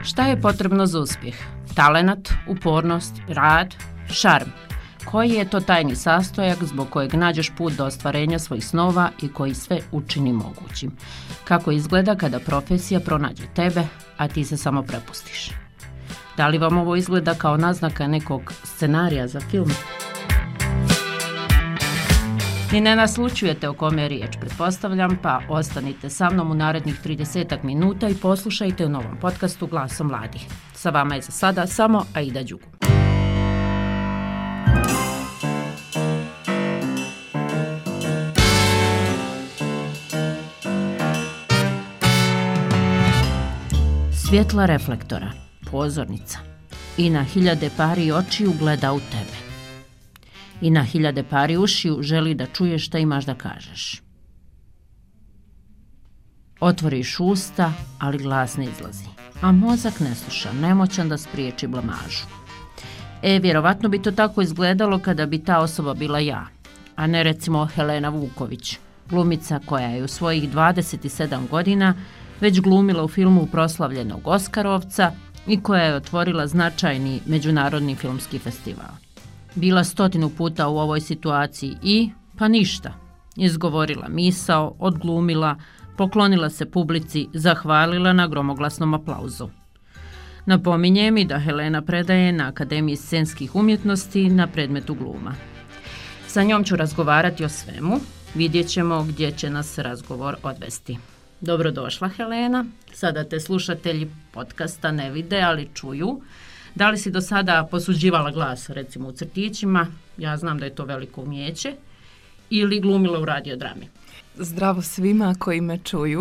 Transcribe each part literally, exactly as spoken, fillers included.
Šta je potrebno za uspjeh? Talenat, upornost, rad, šarm. Koji je to tajni sastojak zbog kojeg nađeš put do ostvarenja svojih snova i koji sve učini mogućim? Kako izgleda kada profesija pronađe tebe, a ti se samo prepustiš? Da li vam ovo izgleda kao naznaka nekog scenarija za film? Ni ne naslučujete o kome je riječ, pretpostavljam, pa ostanite sa mnom u narednih tridesetak minuta i poslušajte u novom podcastu Glasom mladih. Sa vama je za sada samo Aida Đugu. Svjetla reflektora, pozornica i na hiljade pari očiju gleda u tebe. I na hiljade pari ušiju želi da čuješ šta imaš da kažeš. Otvoriš usta, ali glas ne izlazi, a mozak ne sluša, nemoćan da spriječi blamažu. E, vjerovatno bi to tako izgledalo kada bi ta osoba bila ja, a ne recimo Helena Vuković, glumica koja je u svojih dvadeset sedam godina već glumila u filmu proslavljenog Oskarovca i koja je otvorila značajni međunarodni filmski festival. Bila stotinu puta u ovoj situaciji i, pa ništa, izgovorila misao, odglumila, poklonila se publici, zahvalila na gromoglasnom aplauzu. Napominje mi da Helena predaje na Akademiji scenskih umjetnosti na predmetu gluma. Sa njom ću razgovarati o svemu, vidjet ćemo gdje će nas razgovor odvesti. Dobrodošla, Helena. Sada te slušatelji podcasta ne vide, ali čuju. Da li si do sada posuđivala glas, recimo u crtićima, ja znam da je to veliko umijeće, ili glumila u radiodrami? Zdravo svima koji me čuju.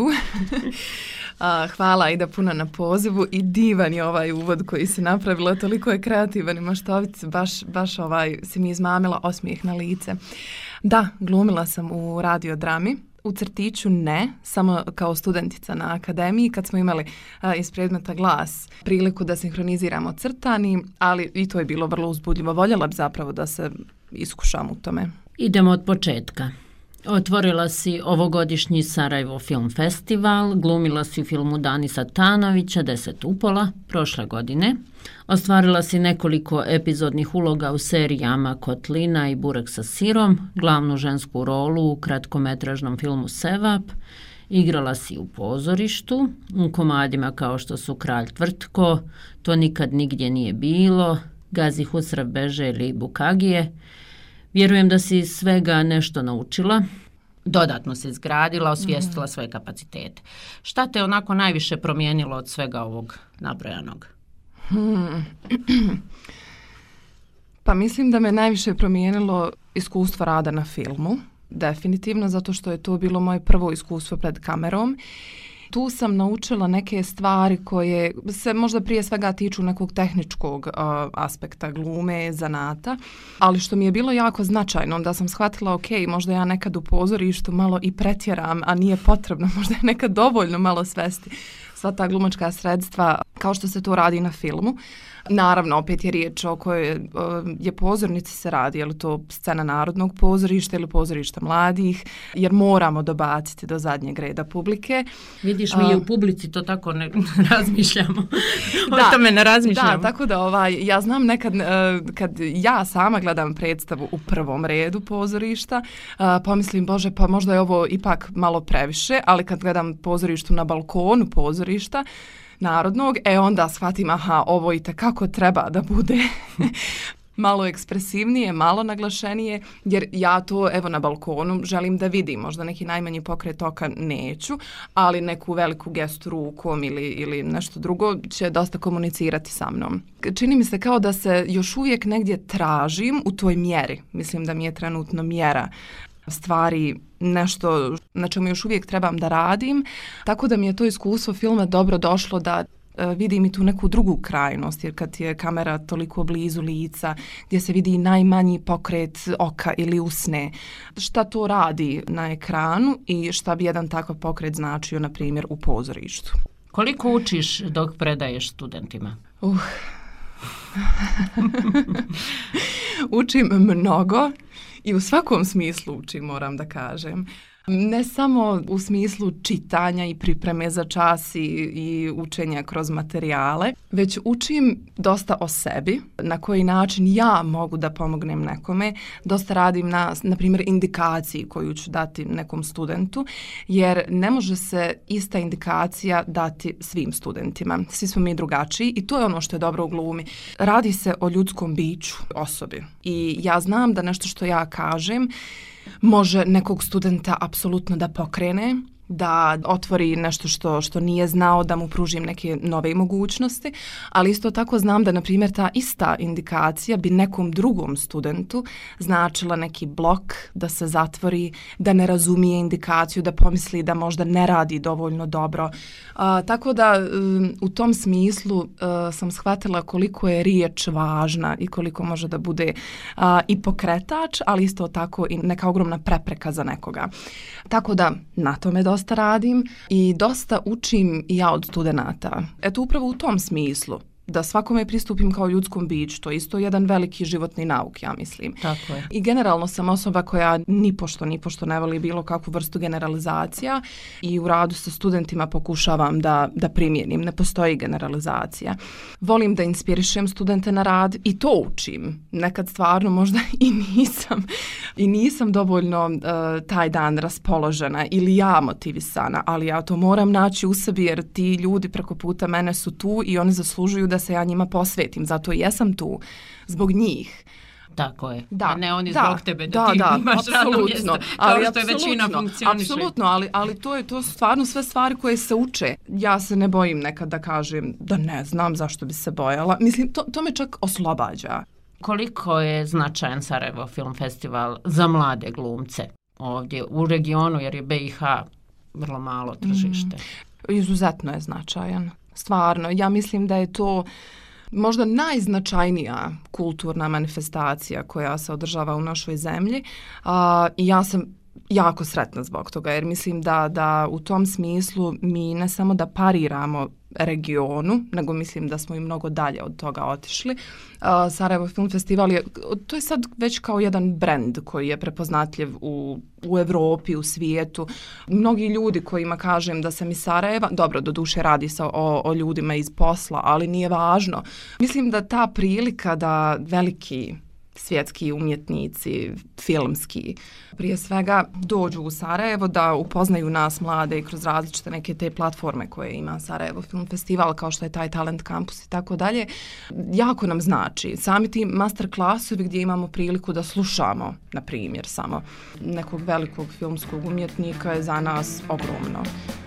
Hvala Aida puno na pozivu i divan je ovaj uvod koji si napravila, toliko je kreativan i maštovit, baš, baš ovaj, si mi izmamila osmijeh na lice. Da, glumila sam u radiodrami. U crtiću ne, samo kao studentica na akademiji kad smo imali a, iz predmeta glas priliku da sinhroniziramo crtani, ali i to je bilo vrlo uzbudljivo. Voljela bi zapravo da se iskušam u tome. Idemo od početka. Otvorila si ovogodišnji Sarajevo film festival, glumila si u filmu Danisa Tanovića Deset upola prošle godine, ostvarila si nekoliko epizodnih uloga u serijama Kotlina i Burek sa sirom, glavnu žensku rolu u kratkometražnom filmu Sevap, igrala si u pozorištu, u komadima kao što su Kralj Tvrtko, To nikad nigdje nije bilo, Gazi Husrev beže ili Bukagije. Vjerujem da si svega nešto naučila, dodatno se izgradila, osvijestila svoje kapacitete. Šta te onako najviše promijenilo od svega ovog nabrojanog? Hmm. Pa mislim da me najviše promijenilo iskustvo rada na filmu. Definitivno, zato što je to bilo moje prvo iskustvo pred kamerom. Tu sam naučila neke stvari koje se možda prije svega tiču nekog tehničkog uh, aspekta glume, zanata, ali što mi je bilo jako značajno, da sam shvatila, ok, možda ja nekad u pozorištu malo i pretjeram, a nije potrebno, možda je nekad dovoljno malo svesti sva ta glumačka sredstva kao što se to radi na filmu. Naravno, opet je riječ o kojoj je pozornici se radi, je li to scena Narodnog pozorišta ili pozorišta mladih, jer moramo dobaciti do zadnjeg reda publike. Vidiš, mi je u publici to tako ne razmišljamo. O da, tome ne razmišljamo. Da, tako da ovaj, ja znam nekad kad ja sama gledam predstavu u prvom redu pozorišta, pomislim, bože, pa možda je ovo ipak malo previše, ali kad gledam pozorištu na balkonu pozorišta Narodnog, e onda shvatim, aha, ovo i tekako treba da bude malo ekspresivnije, malo naglašenije, jer ja to, evo, na balkonu želim da vidim, možda neki najmanji pokret oka neću, ali neku veliku gestu rukom ili, ili nešto drugo će dosta komunicirati sa mnom. Čini mi se kao da se još uvijek negdje tražim u toj mjeri, mislim da mi je trenutno mjera stvari nešto na čemu još uvijek trebam da radim, tako da mi je to iskustvo filma dobro došlo da e, vidim i tu neku drugu krajnost, jer kad je kamera toliko blizu lica, gdje se vidi najmanji pokret oka ili usne, šta to radi na ekranu i šta bi jedan takav pokret značio, na primjer, u pozorištu. Koliko učiš dok predaješ studentima? Uh. Učim mnogo I u svakom smislu učim, moram da kažem. Ne samo u smislu čitanja i pripreme za čas i, i učenja kroz materijale, već učim dosta o sebi, na koji način ja mogu da pomognem nekome. Dosta radim na, na primjer, indikaciji koju ću dati nekom studentu, jer ne može se ista indikacija dati svim studentima. Svi smo mi drugačiji i to je ono što je dobro u glumi. Radi se o ljudskom biću, osobi. I ja znam da nešto što ja kažem može nekog studenta apsolutno da pokrene, da otvori nešto što, što nije znao, da mu pružim neke nove mogućnosti, ali isto tako znam da, na primjer, ta ista indikacija bi nekom drugom studentu značila neki blok, da se zatvori, da ne razumije indikaciju, da pomisli da možda ne radi dovoljno dobro. A, tako da um, u tom smislu uh, sam shvatila koliko je riječ važna i koliko može da bude uh, i pokretač, ali isto tako i neka ogromna prepreka za nekoga. Tako da na tome dosta radim i dosta učim i ja od studenata. Eto, upravo u tom smislu, da svakome pristupim kao ljudskom biću, to je isto jedan veliki životni nauk, ja mislim. Tako je. I generalno sam osoba koja nipošto, nipošto ne voli bilo kakvu vrstu generalizacija i u radu sa studentima pokušavam da, da primjenim. Ne postoji generalizacija. Volim da inspirišem studente na rad i to učim. Nekad stvarno možda i nisam i nisam dovoljno uh, taj dan raspoložena ili ja motivisana, ali ja to moram naći u sebi jer ti ljudi preko puta mene su tu i oni zaslužuju da se ja njima posvetim, zato i jesam tu zbog njih. Tako je, da, a ne oni da, zbog tebe da, da ti da, imaš radno mjesto, kao ali što je većina funkcioniše. Apsolutno, ali, ali to, je, to su stvarno sve stvari koje se uče. Ja se ne bojim nekad da kažem da ne znam zašto bi se bojala. Mislim, to, to me čak oslobađa. Koliko je značajan Sarajevo Film Festival za mlade glumce ovdje u regionu, jer je B i H vrlo malo tržište? Mm, izuzetno je značajan. Stvarno, ja mislim da je to možda najznačajnija kulturna manifestacija koja se održava u našoj zemlji a, i ja sam jako sretna zbog toga jer mislim da, da u tom smislu mi ne samo da pariramo regionu, nego mislim da smo i mnogo dalje od toga otišli. Uh, Sarajevo Film Festival je, to je sad već kao jedan brend koji je prepoznatljiv u, u Evropi, u svijetu. Mnogi ljudi kojima kažem da sam iz Sarajeva, dobro, doduše radi se o, o ljudima iz posla, ali nije važno. Mislim da ta prilika da veliki svjetski umjetnici, filmski, prije svega dođu u Sarajevo da upoznaju nas mlade i kroz različite neke te platforme koje ima Sarajevo Film Festival, kao što je taj Talent Campus i tako dalje, jako nam znači. Sami ti master klasovi gdje imamo priliku da slušamo, na primjer, samo nekog velikog filmskog umjetnika je za nas ogromno.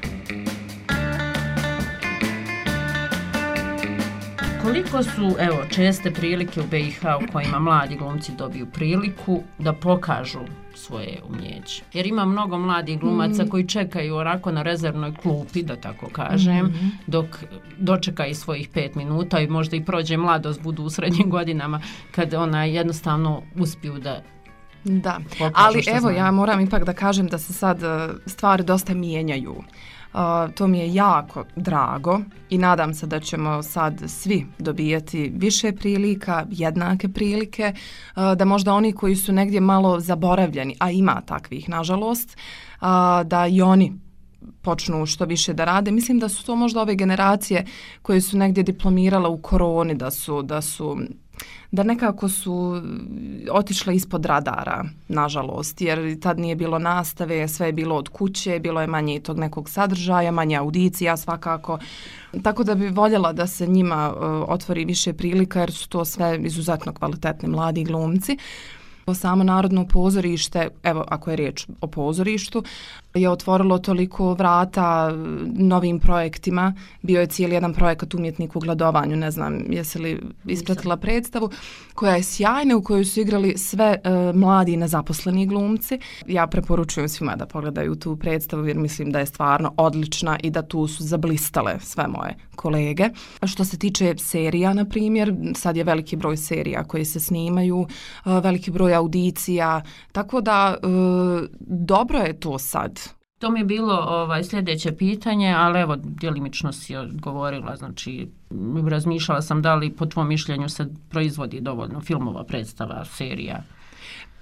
Koliko su, evo, česte prilike u B i H u kojima mladi glumci dobiju priliku da pokažu svoje umjeće? Jer ima mnogo mladih glumaca mm. koji čekaju onako na rezervnoj klupi, da tako kažem, mm-hmm. dok dočeka i svojih pet minuta i možda i prođe mladost, budu u srednjim godinama, kad ona jednostavno uspiju da Da, ali evo znam. Ja moram ipak da kažem da se sad stvari dosta mijenjaju. Uh, to mi je jako drago i nadam se da ćemo sad svi dobijati više prilika, jednake prilike, uh, da možda oni koji su negdje malo zaboravljeni, a ima takvih nažalost, uh, da i oni počnu što više da rade. Mislim da su to možda ove generacije koje su negdje diplomirale u koroni, da su, da su da nekako su otišle ispod radara, nažalost, jer tad nije bilo nastave, sve je bilo od kuće, bilo je manje tog nekog sadržaja, manje audicija svakako. Tako da bi voljela da se njima uh, otvori više prilika, jer su to sve izuzetno kvalitetni mladi glumci. Samo Narodno pozorište, evo ako je riječ o pozorištu, je otvorilo toliko vrata novim projektima. Bio je cijeli jedan projekat Umjetnik u gladovanju, ne znam jesi li ispratila predstavu, koja je sjajna, u kojoj su igrali sve uh, mladi nezaposleni glumci. Ja preporučujem svima da pogledaju tu predstavu jer mislim da je stvarno odlična i da tu su zablistale sve moje kolege. A što se tiče serija, na primjer, sad je veliki broj serija koji se snimaju, uh, veliki broj audicija, tako da uh, dobro je to sad. To mi je bilo ovaj, sljedeće pitanje, ali evo, djelimično si odgovorila, znači razmišljala sam da li po tvom mišljenju se proizvodi dovoljno filmova, predstava, serija.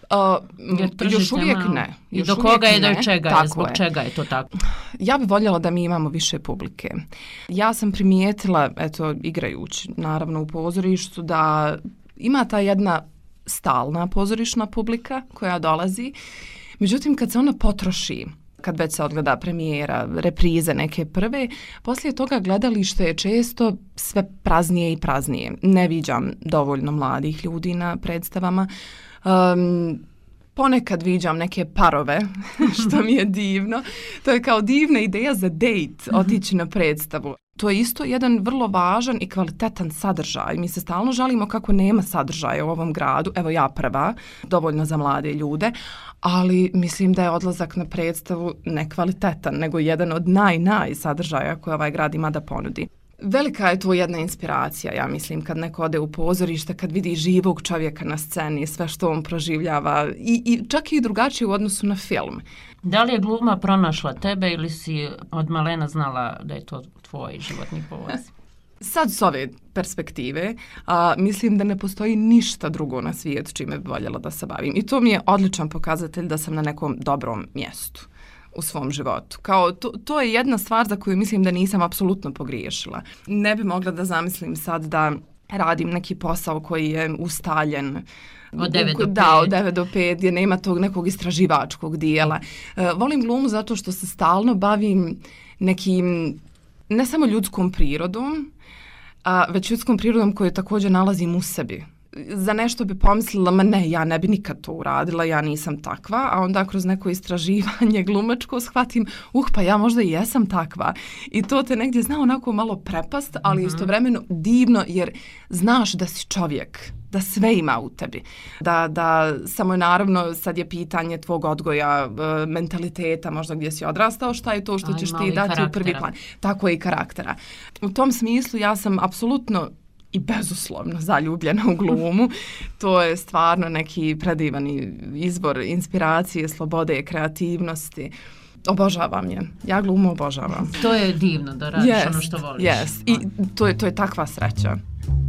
Uh, još uvijek malo. ne. I do koga je, do čega je, zbog je. čega je to tako? Ja bih voljela da mi imamo više publike. Ja sam primijetila, eto, igrajući naravno u pozorištu, da ima ta jedna stalna pozorišna publika koja dolazi. Međutim, kad se ona potroši, kad već se odgleda premijera, reprize neke prve, poslije toga gledalište je često sve praznije i praznije. Ne viđam dovoljno mladih ljudi na predstavama. Um, ponekad viđam neke parove, što mi je divno. To je kao divna ideja za dejt, otići na predstavu. To je isto jedan vrlo važan i kvalitetan sadržaj. Mi se stalno žalimo kako nema sadržaja u ovom gradu. Evo ja prva, dovoljno za mlade ljude, ali mislim da je odlazak na predstavu nekvalitetan, nego jedan od naj, naj sadržaja koje ovaj grad ima da ponudi. Velika je to jedna inspiracija, ja mislim, kad neko ode u pozorište, kad vidi živog čovjeka na sceni, sve što on proživljava i, i čak i drugačije u odnosu na film. Da li je gluma pronašla tebe ili si od malena znala da je to tvoj životni poziv? Sad s ove perspektive a, mislim da ne postoji ništa drugo na svijetu čime bi voljela da se bavim. I to mi je odličan pokazatelj da sam na nekom dobrom mjestu u svom životu. Kao to, to je jedna stvar za koju mislim da nisam apsolutno pogriješila. Ne bi mogla da zamislim sad da radim neki posao koji je ustaljen od devet do pet. Da, od devet do pet, gdje nema tog nekog istraživačkog dijela. E, volim glumu zato što se stalno bavim nekim, ne samo ljudskom prirodom, a, već ljudskom prirodom koju također nalazim u sebi. Za nešto bi pomislila, ma ne, ja ne bi nikad to uradila, ja nisam takva, a onda kroz neko istraživanje glumačko shvatim, uh, pa ja možda i jesam takva. I to te negdje zna onako malo prepast, ali mm-hmm. istovremeno divno, jer znaš da si čovjek, da sve ima u tebi. Da, da samo je naravno, sad je pitanje tvog odgoja, mentaliteta, možda gdje si odrastao, šta je to što ćeš ti dati u prvi plan. Tako je i karaktera. U tom smislu ja sam apsolutno i bezuslovno zaljubljena u glumu. To je stvarno neki predivan izvor inspiracije, slobode, kreativnosti. Obožavam je. Ja glumu obožavam. To je divno da radiš yes, ono što voliš. Yes. I to je, to je takva sreća.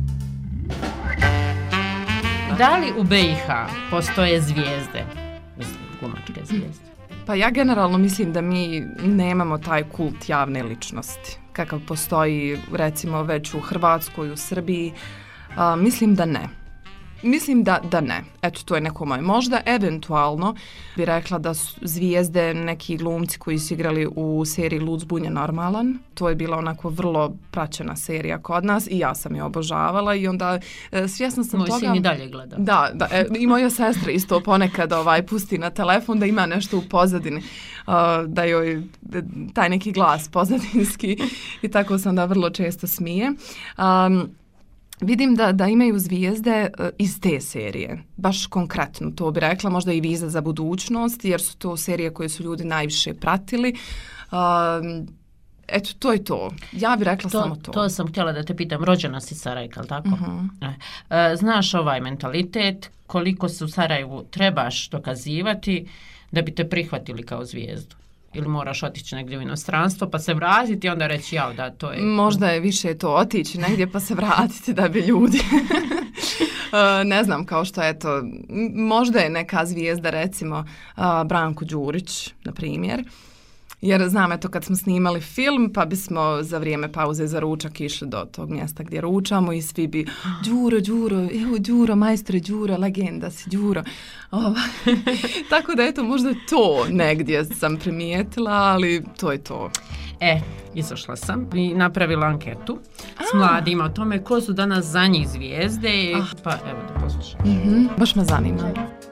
Da li u B i H postoje zvijezde? Mislim, glumačke zvijezde. Pa ja generalno mislim da mi nemamo taj kult javne ličnosti kakav postoji recimo već u Hrvatskoj, u Srbiji. A, mislim da ne. Mislim da, da ne. Eto, to je neko moje. Možda eventualno bi rekla da su zvijezde neki glumci koji su igrali u seriji Lud, zbunjen, normalan. To je bila onako vrlo praćena serija kod nas i ja sam je obožavala i onda e, svjesna sam Moj toga... Moj sin i dalje gleda. Da, da e, i moja sestra isto ponekad ovaj, pusti na telefon da ima nešto u pozadini, uh, da joj taj neki glas pozadinski i tako sam da vrlo često smije. Um, Vidim da, da imaju zvijezde uh, iz te serije, baš konkretno, to bi rekla, možda i Viza za budućnost, jer su to serije koje su ljudi najviše pratili. Uh, eto, to je to. Ja bih rekla to, samo to. To sam htjela da te pitam, rođena si Sarajka, ali tako? Uh-huh. E, znaš ovaj mentalitet, koliko se u Sarajevu trebaš dokazivati da bi te prihvatili kao zvijezdu? Ili moraš otići negdje u inostranstvo pa se vratiti i onda reći ja da to je... Možda je više to otići negdje pa se vratiti da bi ljudi... ne znam, kao što je to... Možda je neka zvijezda, recimo Branko Đurić, na primjer. Jer znam, eto, kad smo snimali film, pa bismo za vrijeme pauze za ručak išli do tog mjesta gdje ručamo i svi bi Đuro, Đuro, evo Đuro, majstore Đuro, legenda si Đuro. Tako da, eto, možda to negdje sam primijetila, ali to je to. E, izašla sam i napravila anketu s mladima o tome ko su danas za njih zvijezde, ah. pa evo da poslušam. Mm-hmm. Baš me zanima.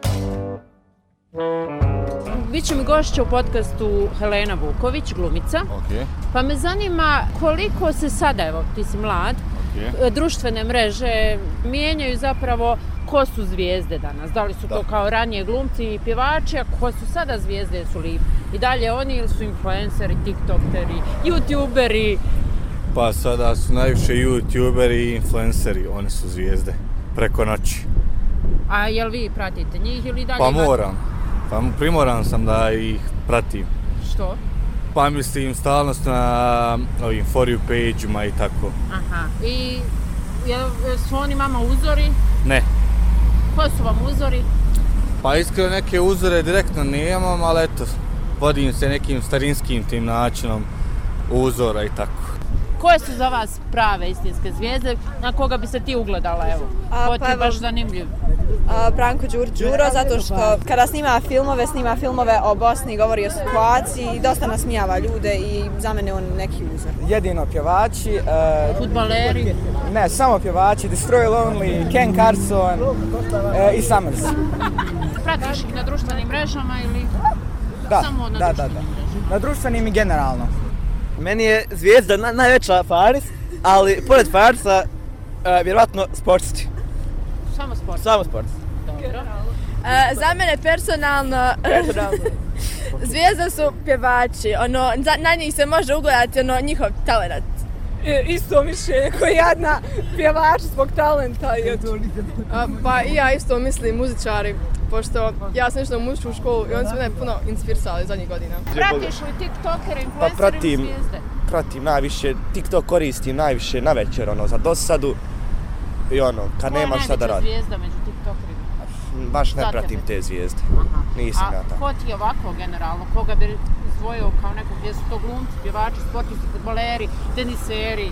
Biće mi gošća u podcastu Helena Vuković, glumica. Okay. Pa me zanima koliko se sada, evo ti si mlad, okay. društvene mreže mijenjaju zapravo ko su zvijezde danas. Da li su da. to kao ranije glumci i pjevači, a ko su sada zvijezde, su li i dalje oni ili su influenceri, tiktokeri, youtuberi? Pa sada su najviše youtuberi i influenceri, oni su zvijezde, preko noći. A jel vi pratite njih ili dalje? Pa moram. Pa primoran sam da ih pratim. Što? Pa mislim stalnost na ovim for you page-uma i tako. Aha. I jel su oni mama uzori? Ne. Ko su vam uzori? Pa iskreno neke uzore direktno nemam, ali eto, vodim se nekim starinskim tim načinom uzora i tako. Koje su za vas prave istinske zvijezde, na koga bi se ti ugledala, evo? Ko ti je baš zanimljiv? A, Branko Đur Đuro, zato što kada snima filmove, snima filmove o Bosni, govori o situaciji i dosta nasmijava ljude i za mene on neki uzor. Jedino pjevači. Uh, Fudbaleri? Ne, samo pjevači, Destroy Lonely, Ken Carson uh, i Summers. Pratiš ih na društvenim mrežama ili da, samo na da, društvenim da, da. mrežama? Na društvenim i generalno. Meni je zvijezda na, najveća Faris, ali pored Farisa, uh, vjerovatno sportski. Samo sport? Samo sportski. Dobro. Uh, za mene personalno, Personalno. zvijezda su pjevači, ono, na njih se može ugledati ono, njihov talent. E, isto mišljenje koji jedna pjevač zbog talenta. I A, pa i ja isto mislim muzičari, pošto ja sam išla u muzičku školu i oni su mene puno inspirisali zadnjih godina. Pratiš li tiktokere, Pa influencere pratim, ili zvijezde? pratim najviše, TikTok koristim najviše na večer, ono, za dosadu i ono, kad nemam šta da radim. Koja je najveća zvijezda među tiktokerima? Baš ne Za pratim tebe? te zvijezde, Aha. nisam A ja tamo. ko ti je ovako generalno, koga bi izdvojio kao nekog, gdje su to glumci, pjevači, sportisti, fudbaleri, teniseri,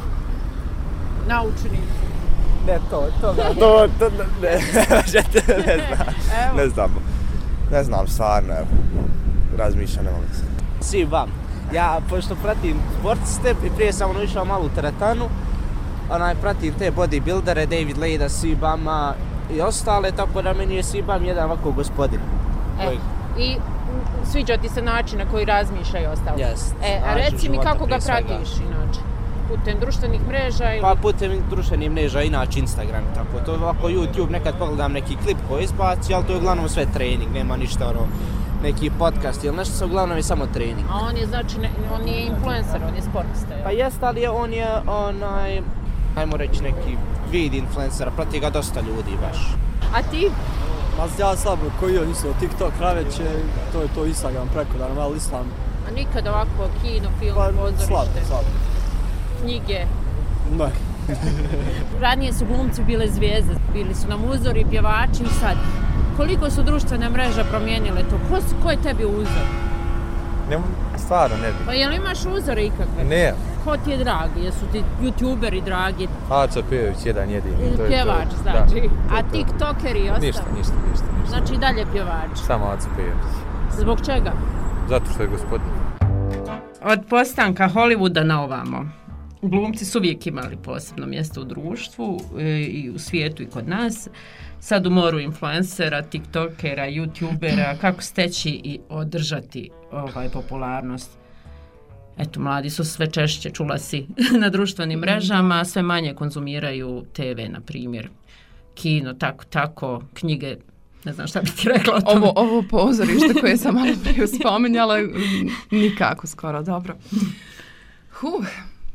naučnici? Ne, to, to da. To, to, ne, ne znam, ne znam, ne znam stvarno, evo, razmišljam, ne mogu se. Svi vam. Ja, pošto pratim sportiste i prije sam ono išao malo u teretanu, onaj, pratim te bodybuildere, David Lejda, Sibama i ostale, tako da meni je Sibam jedan ovako gospodin. E, Koji... I m, sviđa ti se način na koji razmišljaju ostalo? Jest, E, a način reci mi života kako ga prije svega. pratiš inače? Putem društvenih mreža ili... Pa putem društvenih mreža, inače Instagram i tako. To ovako YouTube, nekad pogledam neki klip koji izbaci, ali to je uglavnom sve trening, nema ništa ono, neki podcast ili nešto, uglavnom je samo trening. A on je znači, ne, on nije influencer, on je sportista. Pa jest, ali je, on je onaj, ajmo reći neki vid influencera, prati ga dosta ljudi baš. A ti? Ma ja slabo koji on isto TikTok naveće, to je to Instagram preko da malo islam. A nikad ovako kino, film, Pa pozorište, slabo, slabo. knjige? Ne. Ranije su glumci bile zvijezde, bili su nam uzori, pjevači i sad. Koliko su društvene mreže promijenile to? Ko, su, ko je tebi uzor? Ne, stvarno ne bi. Pa jel imaš uzore ikakve? Ne. Ko ti je dragi? Jesu ti youtuberi dragi? Aca Pejović, jedan jedini. To je Pjevač, to. znači. Da, A to je to. tiktokeri i ostalo? Ništa, ništa, ništa, ništa. Znači i dalje pjevač. Samo Aca Pejović. Zbog čega? Zato što je gospodin. Od postanka Hollywooda na ovamo, glumci su uvijek imali posebno mjesto u društvu i u svijetu i kod nas. Sad u moru influencera, tiktokera, youtubera, kako steći i održati ovaj popularnost. Eto, mladi su sve češće, čula si, na društvenim mrežama, sve manje konzumiraju te ve, na primjer, kino, tako, tako, knjige, ne znam šta bi ti rekla o tome. Ovo, ovo pozorište koje sam malo prije spominjala, nikako skoro, dobro. Huh.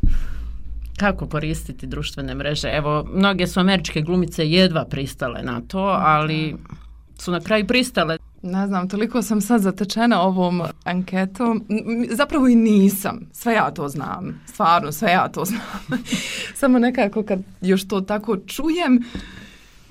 Kako koristiti društvene mreže? Evo, mnoge su američke glumice jedva pristale na to, ali su na kraju pristale. Ne znam, toliko sam sad zatečena ovom anketom. Zapravo i nisam. Sve ja to znam. Stvarno, sve ja to znam. Samo nekako kad još to tako čujem. Uh,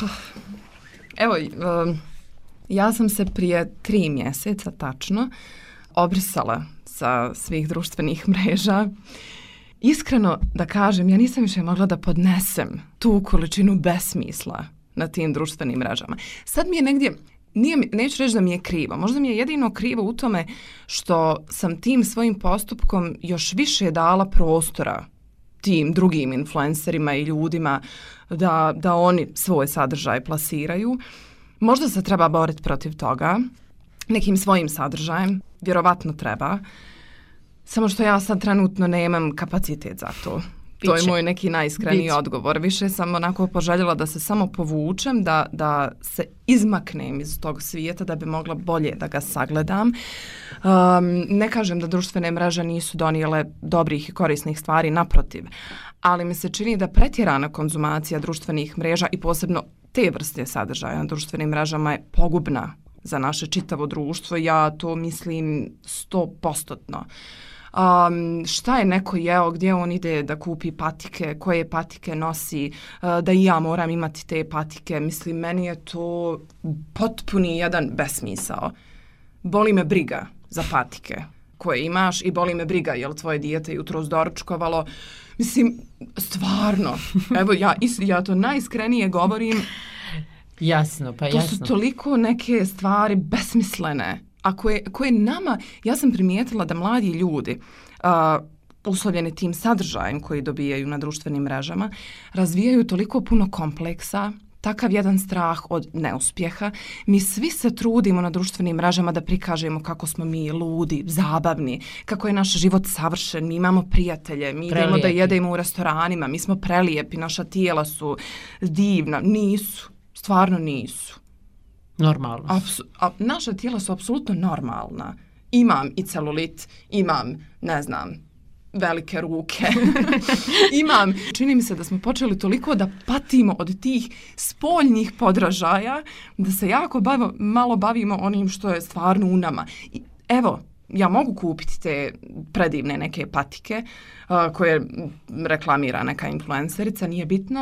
evo, uh, ja sam se prije tri mjeseca tačno obrisala sa svih društvenih mreža. Iskreno da kažem, ja nisam više mogla da podnesem tu količinu besmisla na tim društvenim mrežama. Sad mi je negdje, nije, neću reći da mi je krivo, možda mi je jedino krivo u tome što sam tim svojim postupkom još više dala prostora tim drugim influencerima i ljudima da, da oni svoj sadržaj plasiraju. Možda se treba boriti protiv toga, nekim svojim sadržajem, vjerovatno treba. Samo što ja sad trenutno nemam kapacitet za to. To je moj neki najiskreniji Biće. odgovor. Više sam onako poželjela da se samo povučem, da, da se izmaknem iz tog svijeta da bi mogla bolje da ga sagledam. Um, ne kažem da društvene mreže nisu donijele dobrih i korisnih stvari, naprotiv. Ali mi se čini da pretjerana konzumacija društvenih mreža i posebno te vrste sadržaja na društvenim mrežama je pogubna za naše čitavo društvo. Ja to mislim stopostotno. Um, šta je neko jeo, gdje on ide da kupi patike, koje patike nosi, uh, da i ja moram imati te patike. Mislim, meni je to potpuni jedan besmisao. Boli me briga za patike koje imaš i boli me briga jel tvoje dijete jutros doručkovalo. Mislim, stvarno, evo ja, ja to najiskrenije govorim. Jasno, pa jasno. To su toliko neke stvari besmislene. A koje, koje nama, ja sam primijetila da mladi ljudi, uh, uslovljeni tim sadržajem koji dobijaju na društvenim mrežama, razvijaju toliko puno kompleksa, takav jedan strah od neuspjeha. Mi svi se trudimo na društvenim mrežama da prikažemo kako smo mi ludi, zabavni, kako je naš život savršen, mi imamo prijatelje, mi idemo da jedemo u restoranima, mi smo prelijepi, naša tijela su divna. Nisu, stvarno nisu. Normalno. Apsu, a, naša tijela su apsolutno normalna. Imam i celulit, imam, ne znam, velike ruke. Imam, čini mi se da smo počeli toliko da patimo od tih spoljnih podražaja, da se jako bavimo, malo bavimo onim što je stvarno u nama. I, evo, ja mogu kupiti te predivne neke patike uh, koje reklamira neka influencerica, nije bitno.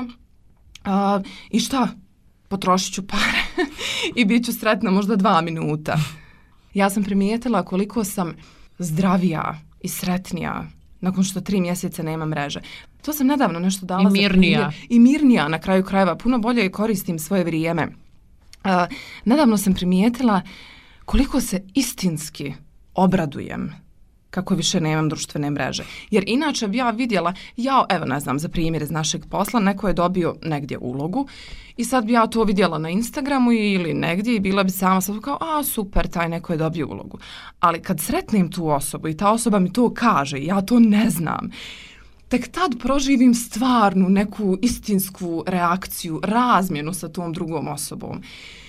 Uh, I šta? Potrošit ću pare i bit ću sretna možda dva minuta. Ja sam primijetila koliko sam zdravija i sretnija nakon što tri mjeseca nema mreže. To sam nedavno nešto dala I mirnija. za primjer. I mirnija na kraju krajeva. Puno bolje koristim svoje vrijeme. Uh, nedavno sam primijetila koliko se istinski obradujem kako više nemam društvene mreže. Jer inače bi ja vidjela, ja, evo ne znam, za primjer iz našeg posla, neko je dobio negdje ulogu i sad bi ja to vidjela na Instagramu ili negdje i bila bi sama sad kao, a super, taj neko je dobio ulogu. Ali kad sretnem tu osobu i ta osoba mi to kaže, ja to ne znam, tek tad proživim stvarnu neku istinsku reakciju, razmjenu sa tom drugom osobom.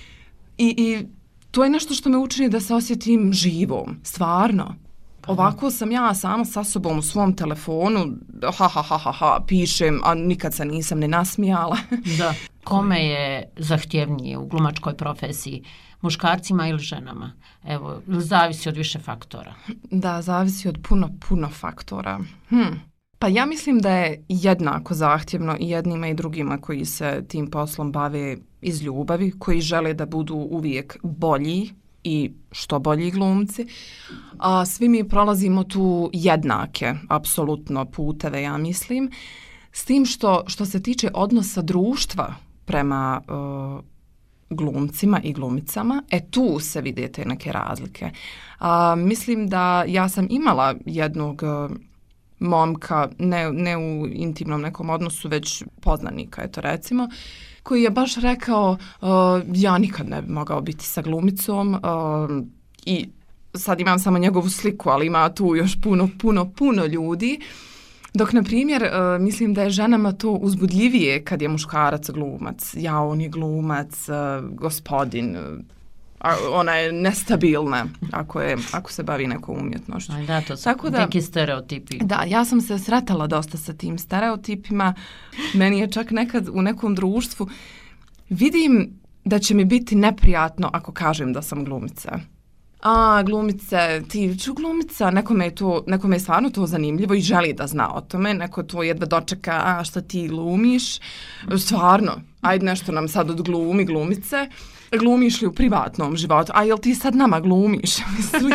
I, i to je nešto što me učini da se osjetim živom, stvarno. Ovako sam ja sama sa sobom u svom telefonu, ha, ha, ha, ha, ha, pišem, a nikad se nisam ne nasmijala. Da. Kome je zahtjevnije u glumačkoj profesiji? Muškarcima ili ženama? Evo, zavisi od više faktora. Da, zavisi od puno, puno faktora. Hm. Pa ja mislim da je jednako zahtjevno i jednima i drugima koji se tim poslom bave iz ljubavi, koji žele da budu uvijek bolji i što bolji glumci. A svi mi prolazimo tu jednake, apsolutno, puteve, ja mislim. S tim što, što se tiče odnosa društva prema uh, glumcima i glumicama, e tu se vide te neke razlike. A, mislim da ja sam imala jednog uh, momka, ne, ne u intimnom nekom odnosu, već poznanika, eto recimo, koji je baš rekao, uh, ja nikad ne bi mogao biti sa glumicom uh, i sad imam samo njegovu sliku, ali ima tu još puno, puno, puno ljudi. Dok, na primjer, uh, mislim da je ženama to uzbudljivije kad je muškarac glumac. Ja, on je glumac, uh, gospodin, uh, a ona je nestabilna ako, je, ako se bavi nekom umjetnošću. Aj da, to su Tako da, neki stereotipi. Da, ja sam se sretala dosta sa tim stereotipima. Meni je čak nekad u nekom društvu vidim da će mi biti neprijatno ako kažem da sam glumica. A, glumice, ti ću glumica, nekome je, to, nekome je stvarno to zanimljivo i želi da zna o tome, neko to jedva dočeka, a šta ti glumiš, stvarno, ajde nešto nam sad od glumi, glumice, glumiš li u privatnom životu, a jel ti sad nama glumiš, misli?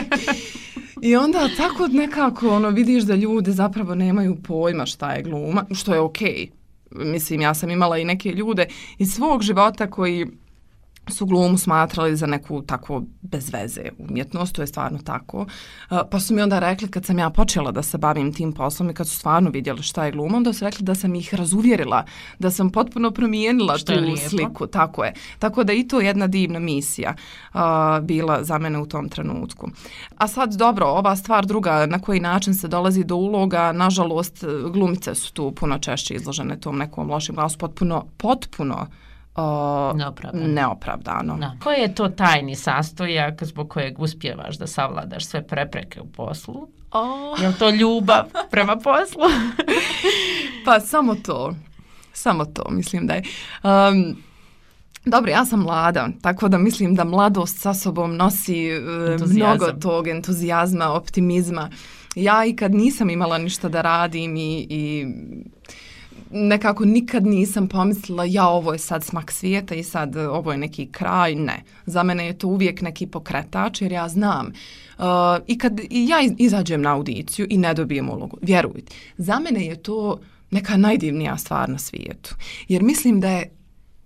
I onda tako nekako ono, vidiš da ljudi zapravo nemaju pojma šta je gluma, što je okej. Okay. Mislim, ja sam imala i neke ljude iz svog života koji su glumu smatrali za neku tako bez veze umjetnost, to je stvarno tako. Uh, pa su mi onda rekli kad sam ja počela da se bavim tim poslom i kad su stvarno vidjeli šta je gluma, onda su rekli da sam ih razuvjerila, da sam potpuno promijenila tu sliku. Tako je. Tako da i to je jedna divna misija uh, bila za mene u tom trenutku. A sad dobro, ova stvar druga, na koji način se dolazi do uloga, nažalost glumice su tu puno češće izložene tom nekom lošim glasu, potpuno, potpuno O, neopravdano. neopravdano. Da. Koji je to tajni sastojak zbog kojeg uspjevaš da savladaš sve prepreke u poslu? Oh. Je li to ljubav prema poslu? Pa samo to. Samo to, mislim da je. Um, dobro, ja sam mlada, tako da mislim da mladost sa sobom nosi uh, mnogo tog entuzijazma, optimizma. Ja i kad nisam imala ništa da radim i, i nekako nikad nisam pomislila ja ovo je sad smak svijeta i sad ovo je neki kraj, ne. Za mene je to uvijek neki pokretač jer ja znam uh, i kad i ja izađem na audiciju i ne dobijem ulogu, vjerujte, za mene je to neka najdivnija stvar na svijetu. Jer mislim da je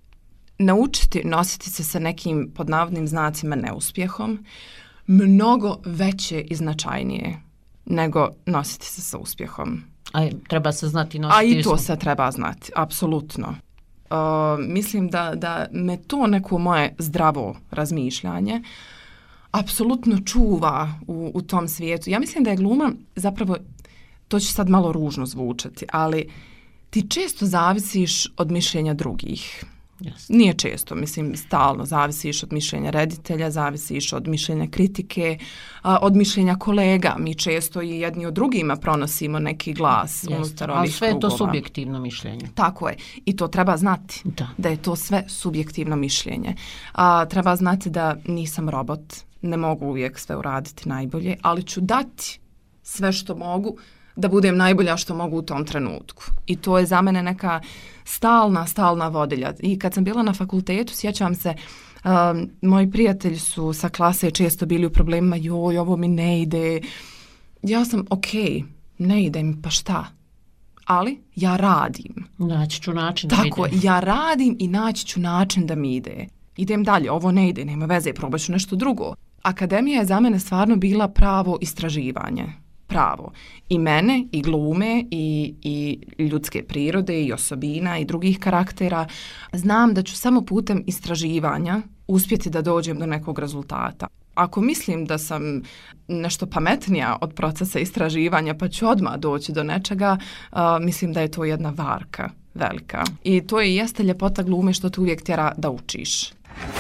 naučiti nositi se sa nekim pod navodnim znacima neuspjehom mnogo veće i značajnije nego nositi se sa uspjehom. A treba se znati nositi. A i to se treba znati, apsolutno. Uh, mislim da, da me to neko moje zdravo razmišljanje apsolutno čuva u, u tom svijetu. Ja mislim da je gluma zapravo, to će sad malo ružno zvučati, ali ti često zavisiš od mišljenja drugih. Yes. Nije često, mislim, stalno zavisiš od mišljenja reditelja, zavisiš od mišljenja kritike, a, od mišljenja kolega. Mi često i jedni od drugima pronosimo neki glas yes. unutar ovih krugova. Ali sve je to krugova. subjektivno mišljenje. Tako je. I to treba znati, da, da je to sve subjektivno mišljenje. A, treba znati da nisam robot, ne mogu uvijek sve uraditi najbolje, ali ću dati sve što mogu da budem najbolja što mogu u tom trenutku. I to je za mene neka stalna, stalna vodilja. I kad sam bila na fakultetu, sjećam se, um, moji prijatelji su sa klase često bili u problemima, joj, ovo mi ne ide. Ja sam, ok, ne ide mi, pa šta? Ali ja radim. Naći ću način Tako, da mi ide. Tako, ja radim i naći ću način da mi ide. Idem dalje, ovo ne ide, nema veze, probat ću nešto drugo. Akademija je za mene stvarno bila pravo istraživanje. Pravo. I mene, i glume, i, i ljudske prirode, i osobina, i drugih karaktera. Znam da ću samo putem istraživanja uspjeti da dođem do nekog rezultata. Ako mislim da sam nešto pametnija od procesa istraživanja pa ću odmah doći do nečega, uh, mislim da je to jedna varka velika. I to je jeste ljepota glume što te uvijek tjera da učiš.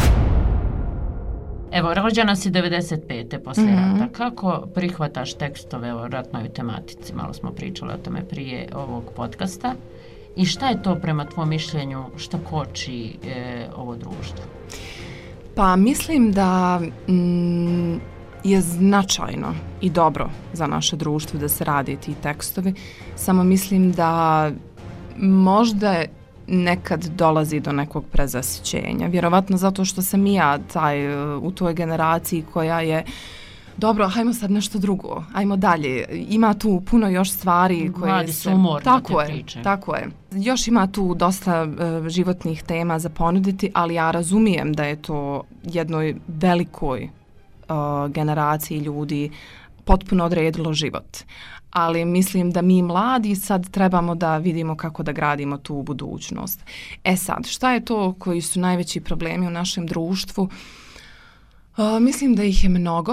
Evo, rođena si devedeset pete poslije mm-hmm. rata. Kako prihvataš tekstove o ratnoj tematici? Malo smo pričali o tome prije ovog podcasta. I šta je to prema tvojom mišljenju, šta koči e, ovo društvo? Pa mislim da mm, je značajno i dobro za naše društvo da se rade ti tekstovi. Samo mislim da možda nekad dolazi do nekog prezasićenja. Vjerovatno zato što sam i ja taj, u toj generaciji koja je dobro, hajmo sad nešto drugo, hajmo dalje. Ima tu puno još stvari koje Mladi se... su umorni tako da te je, priče. Tako je. Još ima tu dosta uh, životnih tema za ponuditi, ali ja razumijem da je to jednoj velikoj uh, generaciji ljudi potpuno odredilo život. Ali mislim da mi mladi sad trebamo da vidimo kako da gradimo tu budućnost. E sad, šta je to koji su najveći problemi u našem društvu? Uh, mislim da ih je mnogo.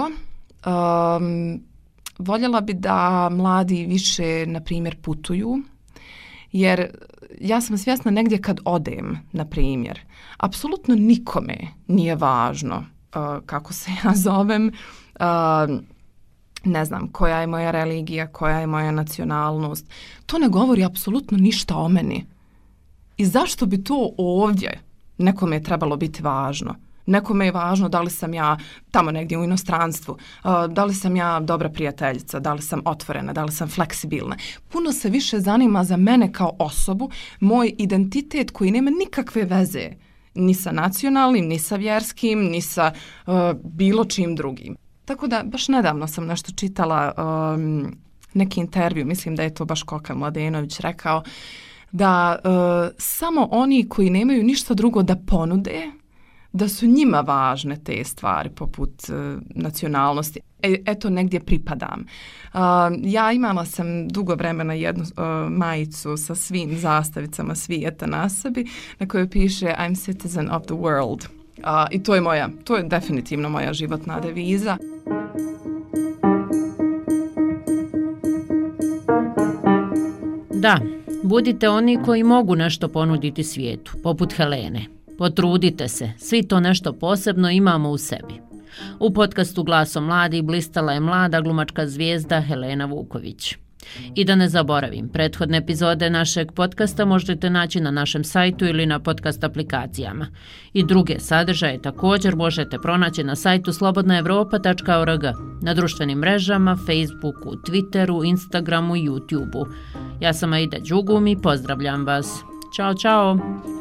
Um, voljela bi da mladi više, na primjer, putuju, jer ja sam svjesna negdje kad odem, na primjer, apsolutno nikome nije važno uh, kako se ja zovem, uh, ne znam, koja je moja religija, koja je moja nacionalnost. To ne govori apsolutno ništa o meni. I zašto bi to ovdje nekome je trebalo biti važno? Nekome je važno da li sam ja tamo negdje u inostranstvu, da li sam ja dobra prijateljica, da li sam otvorena, da li sam fleksibilna. Puno se više zanima za mene kao osobu, moj identitet koji nema nikakve veze ni sa nacionalnim, ni sa vjerskim, ni sa uh, bilo čim drugim. Tako da, baš nedavno sam nešto čitala, um, neki intervju, mislim da je to baš Koka Mladenović rekao, da uh, samo oni koji nemaju ništa drugo da ponude, da su njima važne te stvari poput uh, nacionalnosti. E, eto, negdje pripadam. Uh, ja imala sam dugo vremena jednu uh, majicu sa svim zastavicama svijeta na sebi, na kojoj piše I'm citizen of the world. Uh, I to je moja, to je definitivno moja životna deviza. Da, budite oni koji mogu nešto ponuditi svijetu, poput Helene. Potrudite se, svi to nešto posebno imamo u sebi. U podcastu Glasom mladih blistala je mlada glumačka zvijezda Helena Vuković. I da ne zaboravim, prethodne epizode našeg podcasta možete naći na našem sajtu ili na podcast aplikacijama. I druge sadržaje također možete pronaći na sajtu slobodna evropa tačka org, na društvenim mrežama, Facebooku, Twitteru, Instagramu i YouTubeu. Ja sam Aida Đugum i pozdravljam vas. Ćao, čao!